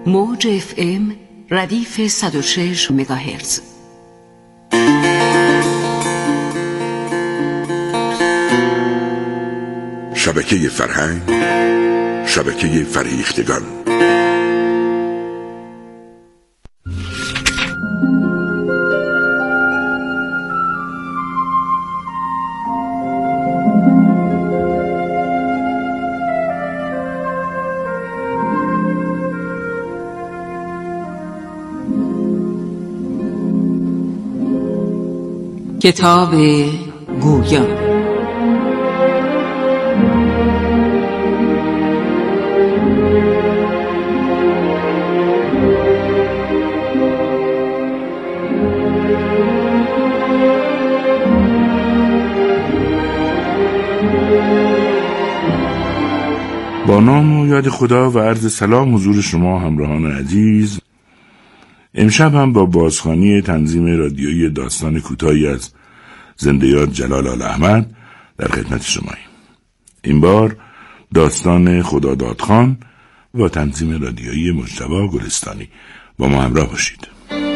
موج FM ردیف 106 مگاهرتز. شبکه فرهنگ، شبکه فریختگان. کتاب گویا. با نام و یاد خدا و عرض سلام حضور شما همراهان عزیز. امشب هم با بازخوانی تنظیم رادیویی داستان کوتاهی از زنده یاد جلال آل احمد در خدمت شماییم. این بار داستان خداداد خان و تنظیم رادیویی مجتبی گلستانی. با ما همراه باشید.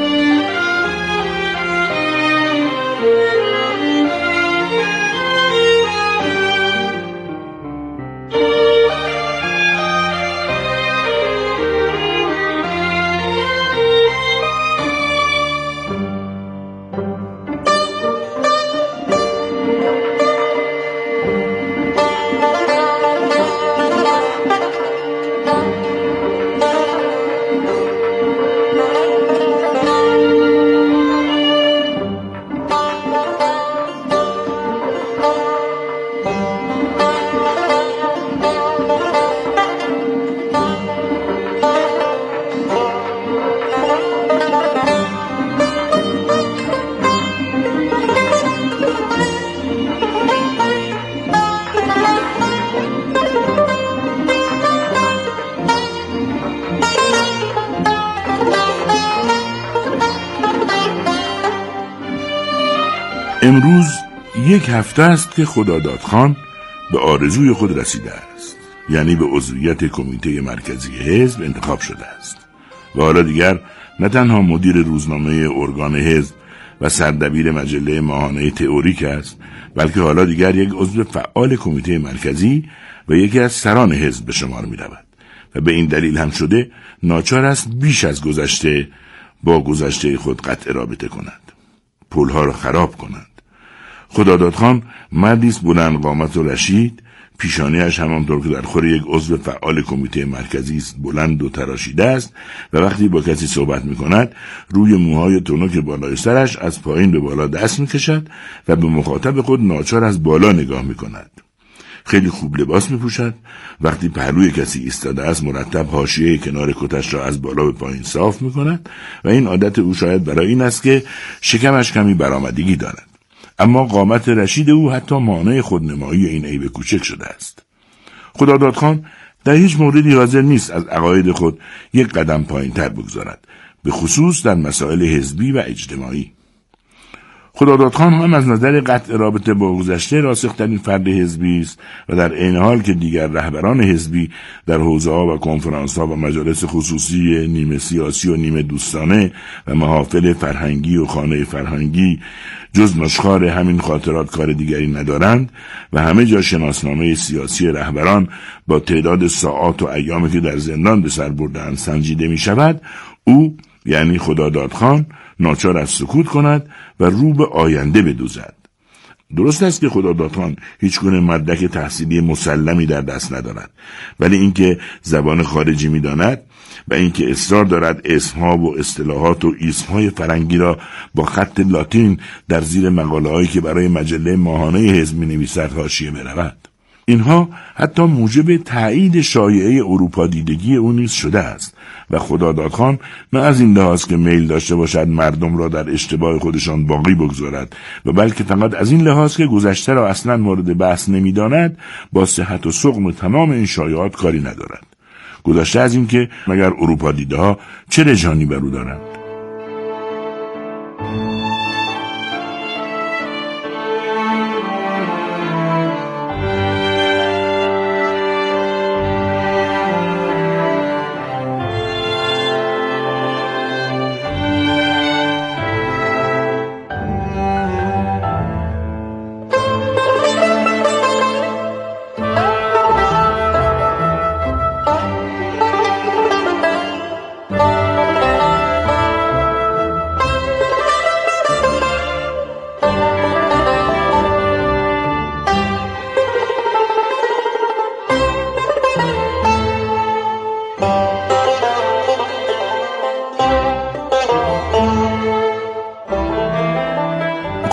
امروز یک هفته است که خداداد خان به آرزوی خود رسیده است، یعنی به عضویت کمیته مرکزی حزب انتخاب شده است و حالا دیگر نه تنها مدیر روزنامه ارگان حزب و سردبیر مجله ماهانه تئوریک است، بلکه حالا دیگر یک عضو فعال کمیته مرکزی و یکی از سران حزب به شمار می رود و به این دلیل هم شده ناچار است بیش از گذشته با گذشته خود قطع رابطه کند، پلها را خراب کند. خداداد خان مردی است بلند قامت و رشید، پیشانیش همانطور که در خور یک عضو فعال کمیته مرکزی است بلند و تراشیده است و وقتی با کسی صحبت می‌کند روی موهای تنک بالای سرش از پایین به بالا دست می‌کشد و به مخاطب خود ناچار از بالا نگاه می‌کند. خیلی خوب لباس می‌پوشد، وقتی پهلوی کسی ایستاده است مرتب حاشیه کنار کتش را از بالا به پایین صاف می‌کند و این عادت او شاید برای این است که شکمش کمی برآمدگی دارد. اما قامت رشید او حتی مانع خودنمایی این عیب کوچک شده است. خداداد خان در هیچ موردی حاضر نیست از عقاید خود یک قدم پایین تر بگذارد، به خصوص در مسائل حزبی و اجتماعی. خداداد خان هم از نظر قطع رابطه با گذشته راسخ‌ترین فرد حزبی است و در عین حال که دیگر رهبران حزبی در حوزه‌ها و کنفرانس‌ها و مجالس خصوصی نیمه سیاسی و نیمه دوستانه و محافل فرهنگی و خانه فرهنگی جز نشخوار همین خاطرات کار دیگری ندارند و همه جا شناسنامه سیاسی رهبران با تعداد ساعات و ایامی که در زندان به سر برده‌اند سنجیده می شود، او یعنی خداداد خان ناچار است سکوت کند و رو به آینده بدوزد. درست است که خداداد خان هیچ گونه مدرک تحصیلی مسلمی در دست ندارد، ولی اینکه زبان خارجی می‌داند و اینکه اصرار دارد اسمها و اصطلاحات و ایسمهای فرنگی را با خط لاتین در زیر مقاله‌هایی که برای مجله ماهانه حزب می‌نویسد حاشیه برود. اینها حتی موجب تایید شایعه اروپا دیدگی او نیز شده است و خداداد خان نه از این لحاظ که میل داشته باشد مردم را در اشتباه خودشان باقی بگذارد و بلکه فقط از این لحاظ که گذشته را اصلا مورد بحث نمی‌داند با صحت و سقم تمام این شایعات کاری ندارد. گذشته از این که مگر اروپا دیده ها چه رجحانی بر او دارند.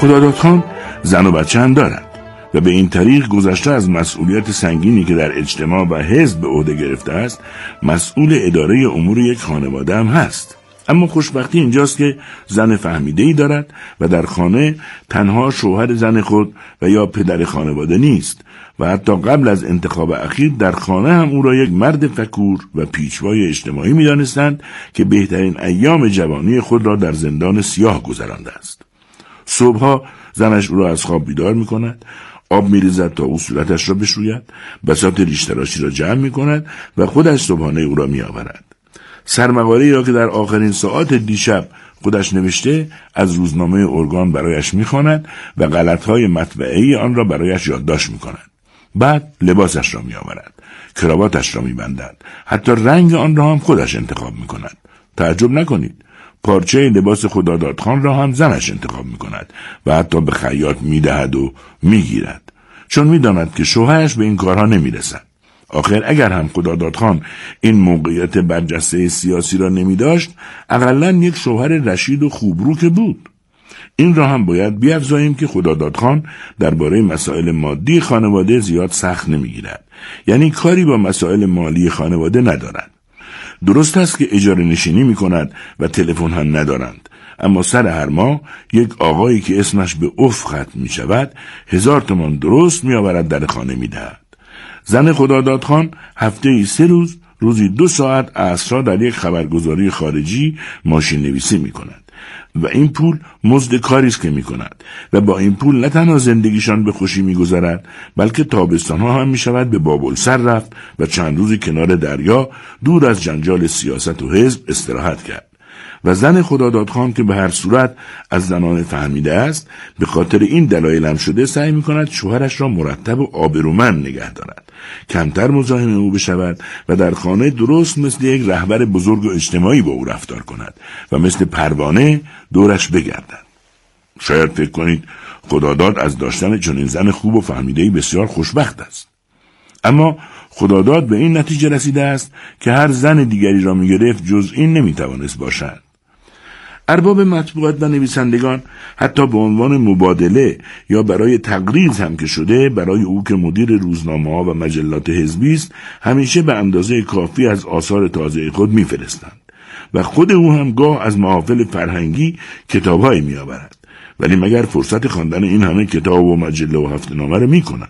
خدادادخان زن و بچه هم دارد و به این طریق گذشته از مسئولیت سنگینی که در اجتماع و حزب به عهده گرفته است، مسئول اداره امور یک خانواده هم هست. اما خوشبختی اینجاست که زن فهمیده‌ای دارد و در خانه تنها شوهر زن خود و یا پدر خانواده نیست و حتی قبل از انتخاب اخیر در خانه هم او را یک مرد فکور و پیشوای اجتماعی می‌دانستند که بهترین ایام جوانی خود را در زندان سیاه گذرانده است. صبحها زنش او را از خواب بیدار می‌کند، آب می‌ریزد تا او صورتش را بشوید، بساط ریش تراشی را جمع می‌کند و خودش صبحانه او را می‌آورد. سرمقاله‌ای را که در آخرین ساعات دیشب خودش نوشته از روزنامه ارگان برایش می‌خواند و غلط‌های مطبعه‌ای آن را برایش یادداشت می‌کند. بعد لباسش را می‌آورد، کراواتش را می‌بندد، حتی رنگ آن را هم خودش انتخاب می‌کند. تعجب نکنید، پارچه لباس خدادادخان را هم زنش انتخاب می‌کند و حتی به خیاط می‌دهد و می‌گیرد، چون می‌داند که شوهرش به این کارها نمی‌رسد. آخر اگر هم خدادادخان این موقعیت برجسته سیاسی را نمی داشت، اقلاً یک شوهر رشید و خوبرو که بود. این را هم باید بیفزاییم که خدادادخان درباره مسائل مادی خانواده زیاد سخت نمی گیرد. یعنی کاری با مسائل مالی خانواده ندارد. درست است که اجاره نشینی می کند و تلفن هم ندارند، اما سر هر ماه یک آقایی که اسمش به اف ختم می شود 1000 تومان درست می آورد در خانه می دهد. زن خدادادخان هفته‌ای 3 روز، روزی 2 ساعت عصرها در یک خبرگزاری خارجی ماشین نویسی می کند و این پول مزد کاری است که می کند و با این پول نه تنها زندگیشان به خوشی می گذرد، بلکه تابستانها هم می شود به بابلسر رفت و چند روزی کنار دریا دور از جنجال سیاست و حزب استراحت کرد. و زن خدادادخان که به هر صورت از زنان فهمیده است، به خاطر این دلایل هم شده سعی می کند شوهرش را مرتب و آبرومند نگه دارد، کمتر مزاحم او بشود و در خانه درست مثل یک رهبر بزرگ و اجتماعی با او رفتار کند و مثل پروانه دورش بگردد. شاید فکر کنید خداداد از داشتن چنین زن خوب و فهمیده‌ای بسیار خوشبخت است. اما خداداد به این نتیجه رسیده است که هر زن دیگری را می گرفت جز این نمی توانست باشد. ارباب مطبوعات و نویسندگان حتی به عنوان مبادله یا برای تقریض هم که شده، برای او که مدیر روزنامه‌ها و مجلات حزبی است همیشه به اندازه کافی از آثار تازه خود می‌فرستند و خود او هم گاه از محافل فرهنگی کتاب‌هایی می‌آورد، ولی مگر فرصت خواندن این همه کتاب و مجله و هفته‌نامه را می‌کند؟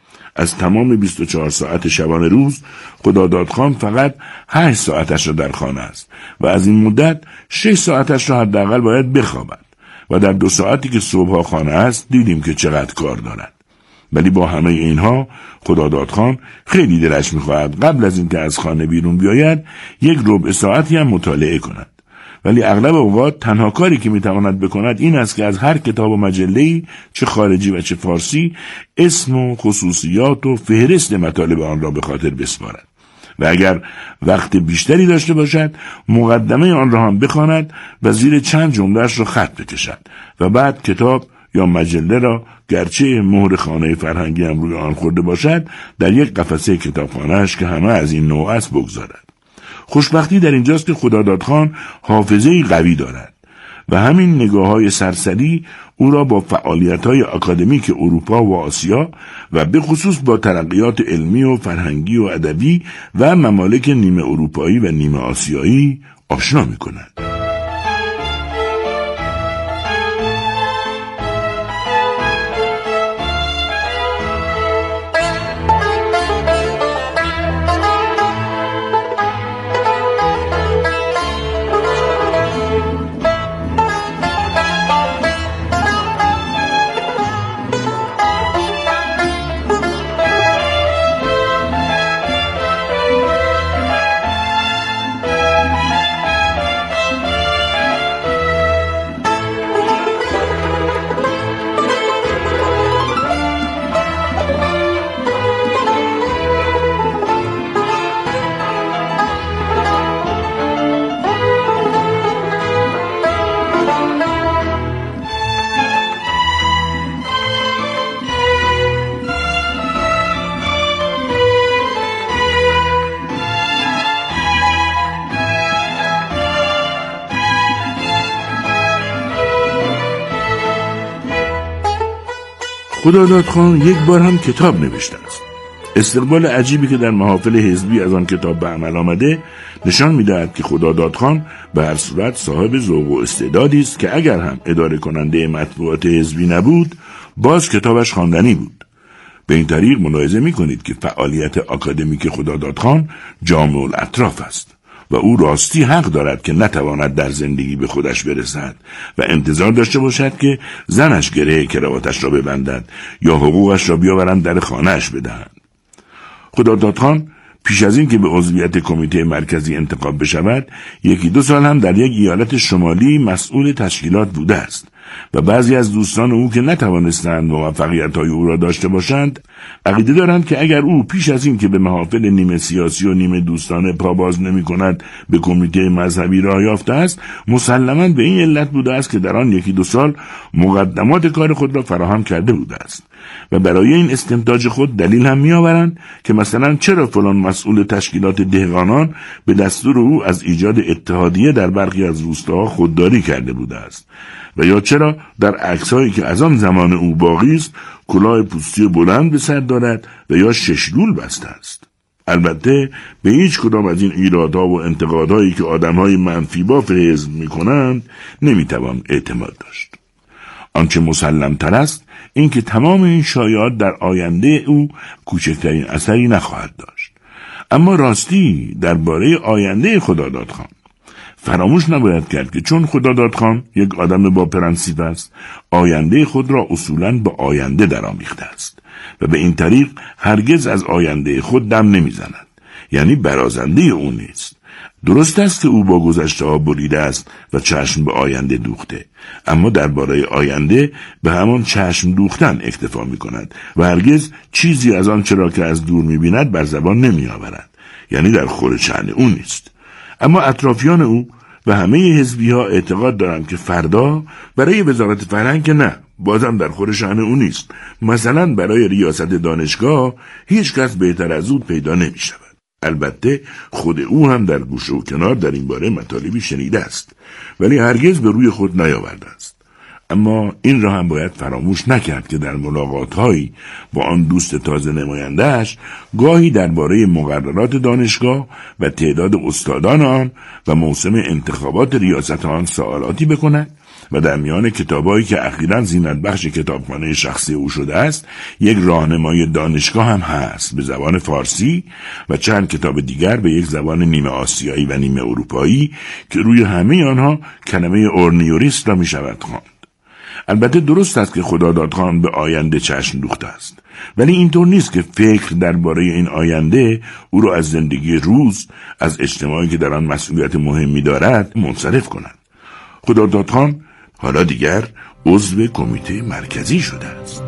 از تمام 24 ساعت شبانه روز خدادادخان فقط 8 ساعتش را در خانه است و از این مدت 6 ساعتش را حداقل باید بخوابد و در 2 ساعتی که صبحها خانه است دیدیم که چقدر کار دارد. ولی با همه اینها خدادادخان خیلی دلش می‌خواهد قبل از اینکه از خانه بیرون بیاید 1 ربع ساعتی هم مطالعه کند، ولی اغلب اوقات تنها کاری که میتواند بکند این است که از هر کتاب و مجله‌ای چه خارجی و چه فارسی اسم و خصوصیات و فهرست مطالب آن را به خاطر بسپارد و اگر وقت بیشتری داشته باشد مقدمه آن را هم بخواند و زیر چند جمله‌اش را خط بکشد و بعد کتاب یا مجله را گرچه مهر خانه فرهنگی هم روی آن خورده باشد در یک قفسه کتابخانه‌اش که همه از این نوع است بگذارد. خوشبختی در اینجاست که خدادادخان حافظه‌ای قوی دارد و همین نگاه‌های سرسری او را با فعالیت‌های آکادمیک اروپا و آسیا و به خصوص با ترقیات علمی و فرهنگی و ادبی و ممالک نیمه اروپایی و نیمه آسیایی آشنا می‌کند. خدادادخان یک بار هم کتاب نوشته است. استقبال عجیبی که در محافل حزبی از آن کتاب به عمل آمده نشان می‌دهد که خدادادخان به هر صورت صاحب ذوق و استعدادی است که اگر هم اداره کننده مطبوعات حزبی نبود، باز کتابش خواندنی بود. به این طریق ملاحظه می‌کنید که فعالیت آکادمیک خدادادخان جامع الاطراف است و او راستی حق دارد که نتواند در زندگی به خودش برسد و انتظار داشته باشد که زنش گره کراواتش را ببندد یا حقوقش را بیاورند در خانه‌اش بدهند. خدادادخان پیش از این که به عضویت کمیته مرکزی انتخاب بشود، 1-2 سال هم در یک ایالت شمالی مسئول تشکیلات بوده است و بعضی از دوستان او که نتوانستند موفقیت‌های او را داشته باشند، عقیده دارند که اگر او پیش از این که به محافل نیمه سیاسی و نیمه دوستانه پا باز نمی‌کند به کمیته مذهبی راه یافته است، مسلماً به این علت بوده است که در آن 1-2 سال مقدمات کار خود را فراهم کرده بوده است و برای این استنتاج خود دلیل هم می‌آورند که مثلا چرا فلان مسئول تشکیلات دهقانان به دستور او از ایجاد اتحادیه در برخی از روستاها خودداری کرده بوده است و یا چرا در عکس‌هایی که از آن زمان او باقی است کلاه پوستی بلند به سر دارد و یا 6 لول بسته است. البته به هیچ کدام از این ایرادها و انتقادهایی که آدم‌های منفی باف حزب می‌کنند نمی‌توان اعتماد داشت. آنچه مسلم‌تر است این که تمام این شایعات در آینده او کوچکترین اثری نخواهد داشت. اما راستی درباره آینده خدادادخان فراموش نباید کرد که چون خدادادخان یک آدم با پرنسیپ است، آینده خود را اصولاً با آینده درآمیخته است و به این طریق هرگز از آینده خود دم نمیزند، یعنی برازنده او نیست. درست است که او با گذشته ها بریده است و چشم به آینده دوخته، اما درباره آینده به همان چشم دوختن اکتفا می کند و هرگز چیزی از آن چرا که از دور می بیند بر زبان نمی آورد، یعنی در خور شأن او نیست. اما اطرافیان او و همه حزبی ها اعتقاد دارند که فردا برای وزارت فرهنگ که نه، بازم در خور شأن او نیست، مثلا برای ریاست دانشگاه هیچ کس بهتر از او پیدا نمی شود. البته خود او هم در گوشه و کنار در این باره مطالبی شنیده است، ولی هرگز به روی خود نیاورده است. اما این را هم باید فراموش نکرد که در ملاقات‌هایی با آن دوست تازه نماینده‌اش گاهی درباره مقررات دانشگاه و تعداد استادان آن و موسم انتخابات ریاست آن سوالاتی بکند و در میان کتابایی که اخیراً زینت بخش کتابخانه شخصی او شده است، یک راهنمای دانشگاه هم هست به زبان فارسی و چند کتاب دیگر به یک زبان نیمه آسیایی و نیمه اروپایی که روی همه آنها کلمه اورنیوریست را می شود خواند. البته درست است که خدادادخان به آینده چشم دوخته است، ولی اینطور نیست که فکر درباره این آینده او را از زندگی روز، از اجتماعی که در آن مسئولیت مهمی دارد منصرف کند. خدادادخان حالا دیگر عضو کمیته مرکزی شده است.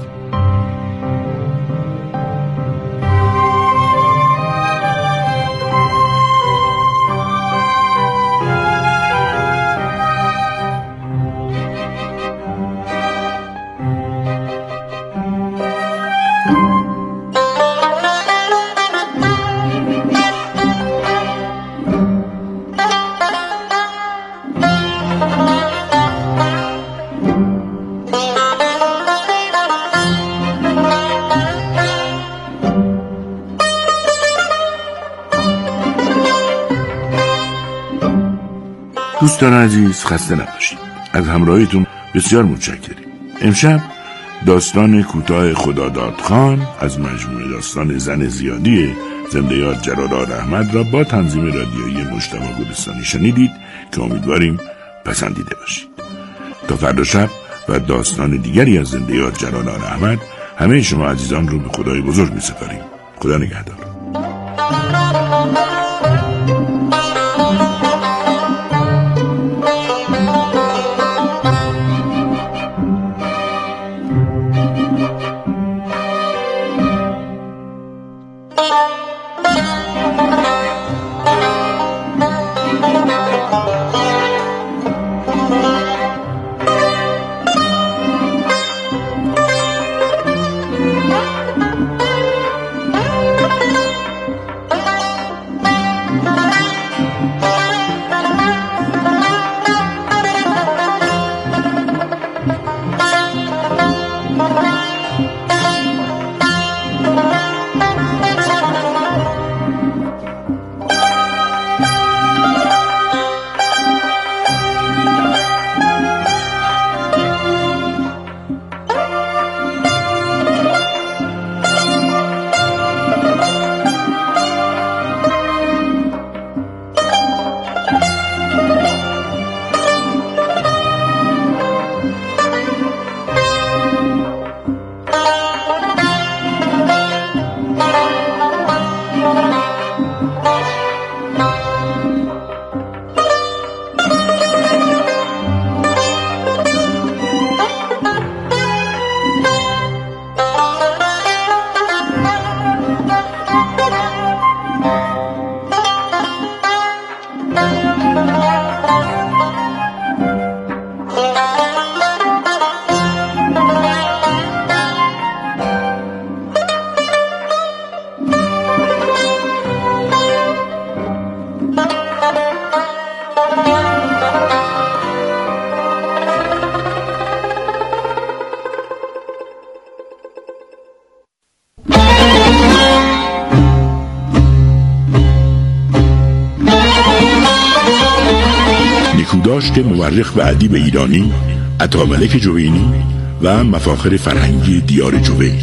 دوستان عزیز، خسته نباشید. از همراهیتون بسیار متشکریم. امشب داستان کوتاه خدادادخان از مجموعه داستان زن زیادی زنده یاد جلال احمد را با تنظیم رادیویی مجتبی گلستانی شنیدید که امیدواریم پسندیده باشید. تا فردا شب و داستان دیگری از زنده یاد جلال احمد، همه شما عزیزان رو به خدای بزرگ می‌سپاریم. خدا نگهدار. نیکوداشت مورخ و ادیب ایرانی عطاملک جوینی و مفاخر فرهنگی دیار جوین.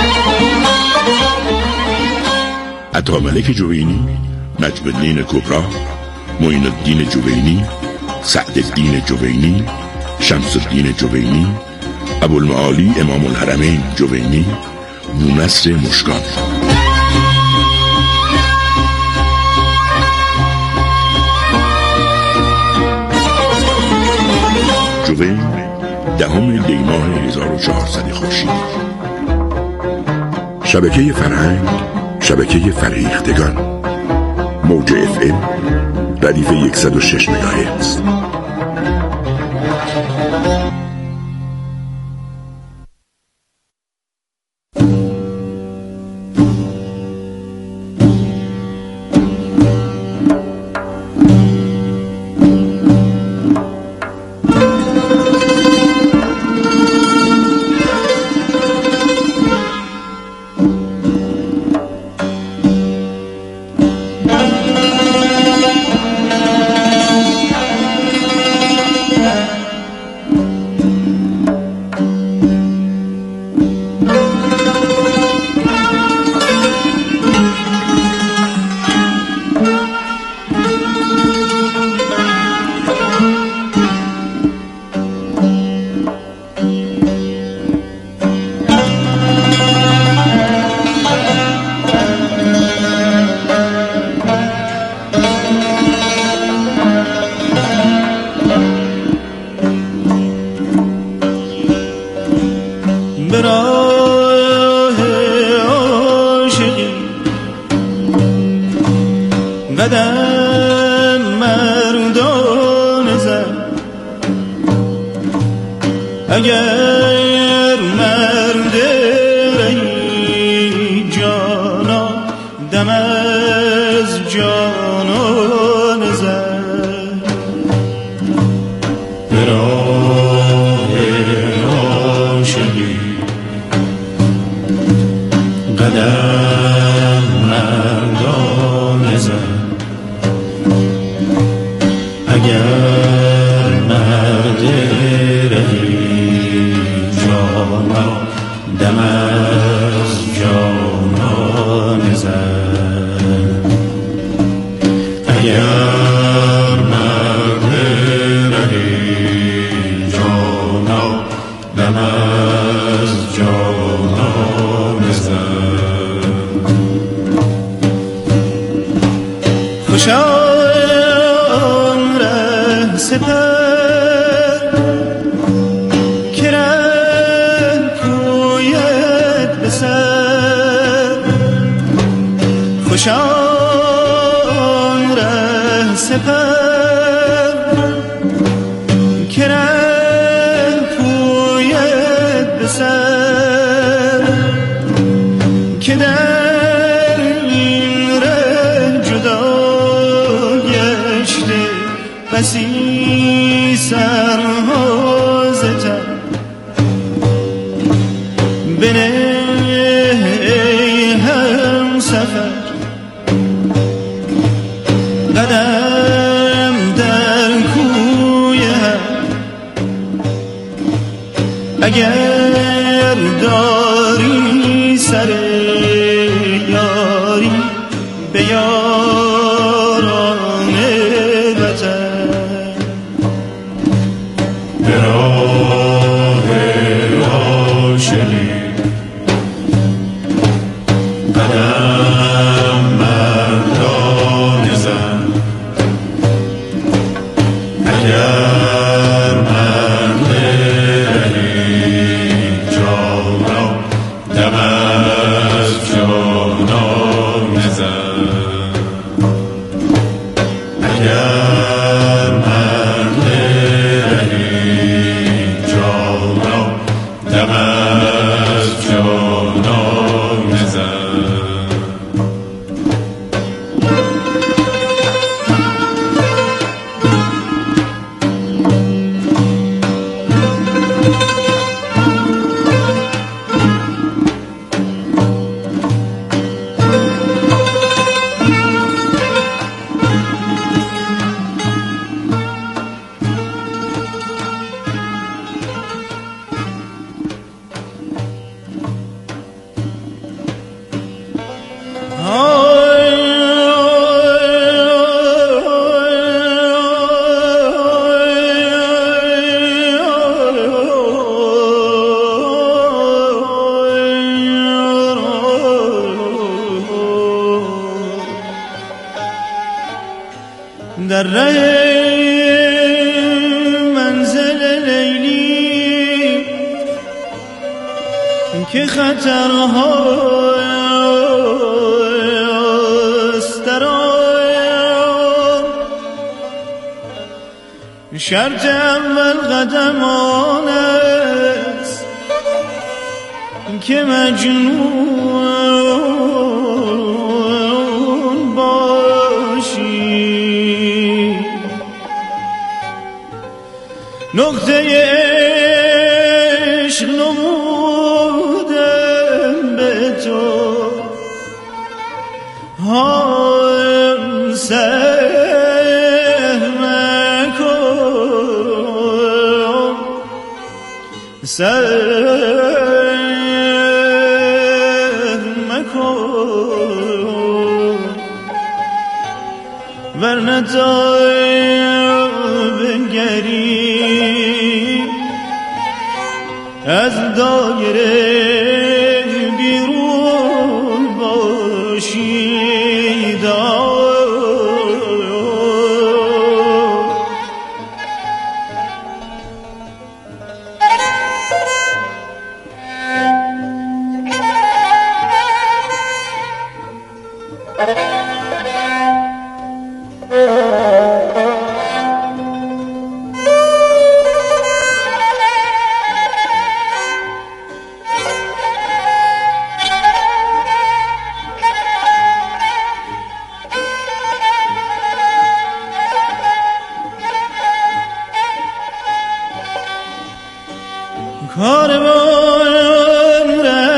عطاملک جوینی، نجم الدین کبرا، معین الدین جوینی، سعد الدین جوینی، شمس الدین جوینی، ابوالمعالی امام الحرمین جوینی، بونصر مشکان. جوین 10 دی ماه 1400 خورشیدی. شبکه فرهنگ، شبکه فریختگان، موج FM ردیف 106 مگاهرتز. قدم مردان زد اگر مرد رهی جانا دم از جانان زد به راه عاشقی قدم مردان زد اگر مرد رهی جانا دم از جانان زد اگر مرد رهی جانا دم از جانان زد خوشا سپر که ره کویت به سر خوشان ره سپر که ره کویت به سر که در این ره جدا گشته بسی سرها زتر بنه ای هم سفر قدم در کوی هم اگر داری سر یاری به یاران وطن به راه عاشقی قدم مردان در ره منزل لیلی که خطرهاست در آن، شرط اول قدم آن است که مجنون باشی. نقطه عشق نمودم به تو، سهم کن، سهم کن، ورنه تا بنگری از دایره بیرون باشی. کاروان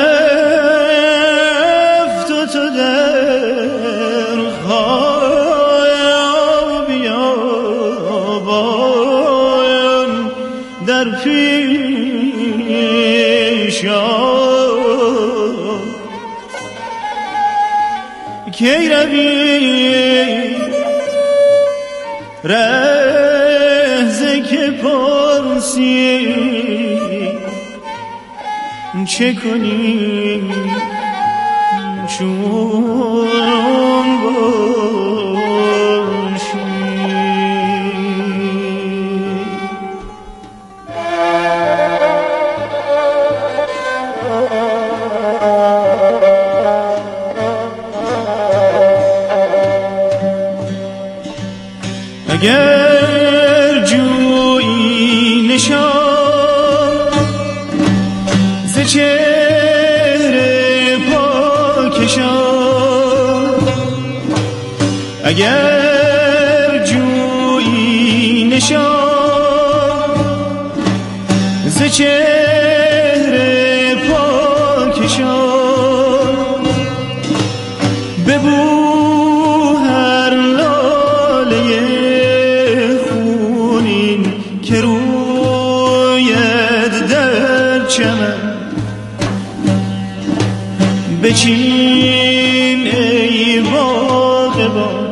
رفت و تو در خواب بیابان در پیش کی روی رهزه که پرسی چه کنی چون باشی. اگر جویی نشان ز چهره پاکشان، اگر جویی نشان ز چهره پاکشان، ببو هر لاله خونین که روید در چمن، بچین ای باغبان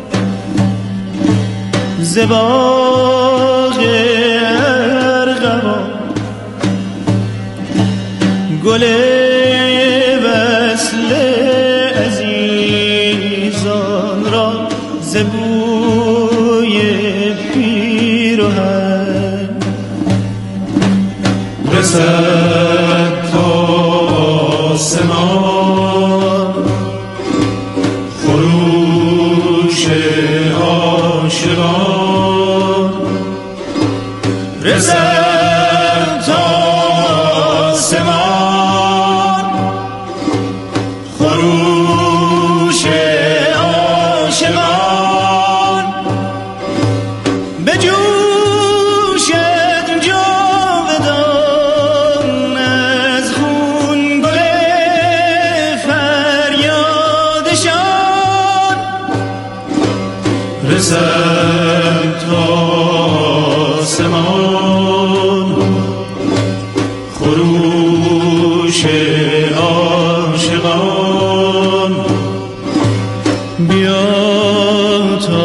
ز باغ ارغوان، گل وصل عزیزان را ز بوی پیرهن. رسد تا آسمان خروش عاشقان، رسد تا آسمان خروش عاشقان، بجوشد جاودان از خون گل فریادشان، رسد تا آسمان خروش عاشقان. بیا تا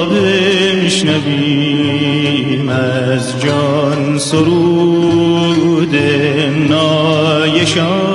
بشنویم از جان سرود نایشان.